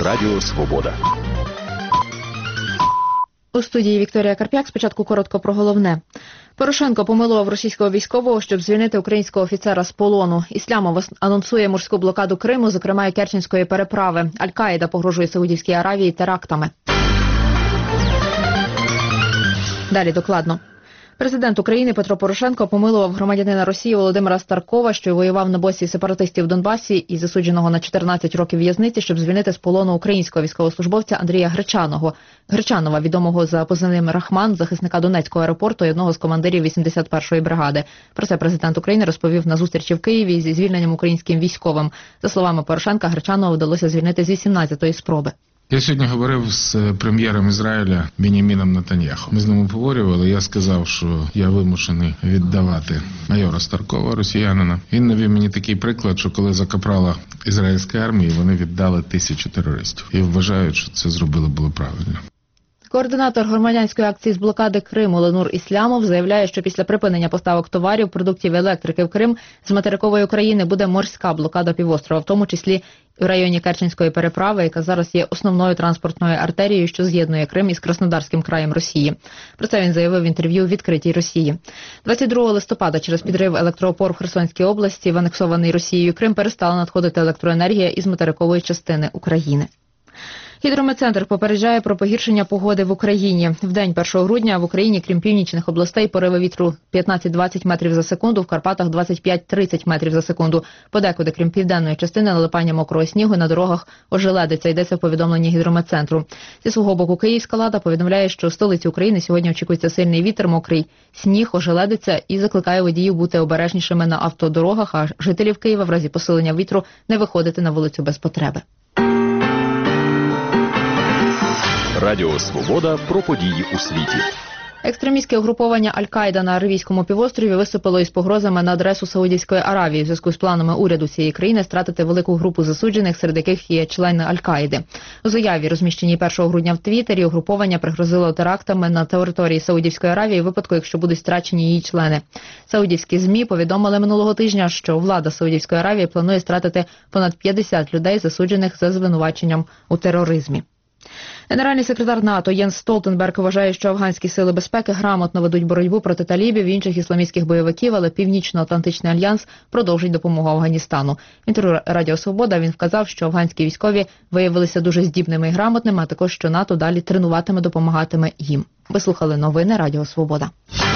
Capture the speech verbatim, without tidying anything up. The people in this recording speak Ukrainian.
Радіо Свобода. У студії Вікторія Карп'як. Спочатку коротко про головне. Порошенко помилував російського військового, щоб звільнити українського офіцера з полону. Іслямов анонсує морську блокаду Криму, зокрема і Керченської переправи. Аль-Каїда погрожує Саудівській Аравії терактами. Далі докладно. Президент України Петро Порошенко помилував громадянина Росії Володимира Старкова, що воював на боці сепаратистів в Донбасі і засудженого на чотирнадцять років в'язниці, щоб звільнити з полону українського військовослужбовця Андрія Гречаного. Гречанова, відомого за позивним Рахман, захисника Донецького аеропорту і одного з командирів вісімдесят першої бригади. Про це президент України розповів на зустрічі в Києві зі звільненням українським військовим. За словами Порошенка, Гречанова вдалося звільнити з вісімнадцятої спроби. Я сьогодні говорив з прем'єром Ізраїля Беняміном Нетаньяху. Ми з ним обговорювали, я сказав, що я вимушений віддавати майора Старкова, росіянина. Він навів мені такий приклад, що коли за капрала ізраїльської армії, вони віддали тисячу терористів. І вважають, що це зробили було правильно. Координатор громадянської акції з блокади Криму Ленур Іслямов заявляє, що після припинення поставок товарів, продуктів і електрики в Крим з материкової України буде морська блокада півострова, в тому числі в районі Керченської переправи, яка зараз є основною транспортною артерією, що з'єднує Крим із Краснодарським краєм Росії. Про це він заявив в інтерв'ю «Відкритій Росії». двадцять другого листопада через підрив електроопор в Херсонській області в анексований Росією Крим перестала надходити електроенергія із материкової частини України. Гідрометцентр попереджає про погіршення погоди в Україні. В день першого грудня в Україні, крім північних областей, пориви вітру п'ятнадцять-двадцять метрів за секунду, в Карпатах двадцять п'ять-тридцять метрів за секунду. Подекуди, крім південної частини, налипання мокрого снігу на дорогах ожеледиться, йдеться в повідомленні Гідрометцентру. Зі свого боку, Київська Лада повідомляє, що в столиці України сьогодні очікується сильний вітер, мокрий сніг, ожеледиться і закликає водіїв бути обережнішими на автодорогах, а жителів Києва в разі посилення вітру не виходити на вулицю без потреби. Радіо Свобода про події у світі. Екстремістське угруповання Аль-Каїда на Аравійському півострові виступило із погрозами на адресу Саудівської Аравії в зв'язку з планами уряду цієї країни стратити велику групу засуджених, серед яких є члени Аль-Каїди. У заяві, розміщеній першого грудня в Твіттері, угруповання пригрозило терактами на території Саудівської Аравії в випадку, якщо будуть страчені її члени. Саудівські ЗМІ повідомили минулого тижня, що влада Саудівської Аравії планує стратити понад п'ятдесят людей, засуджених за звинуваченням у тероризмі. Генеральний секретар НАТО Єнс Столтенберг вважає, що афганські сили безпеки грамотно ведуть боротьбу проти талібів і інших ісламістських бойовиків, але Північно-Атлантичний альянс продовжить допомогу Афганістану. В інтерв'ю Радіо Свобода він вказав, що афганські військові виявилися дуже здібними і грамотними, а також, що НАТО далі тренуватиме, допомагатиме їм. Ви слухали новини Радіо Свобода.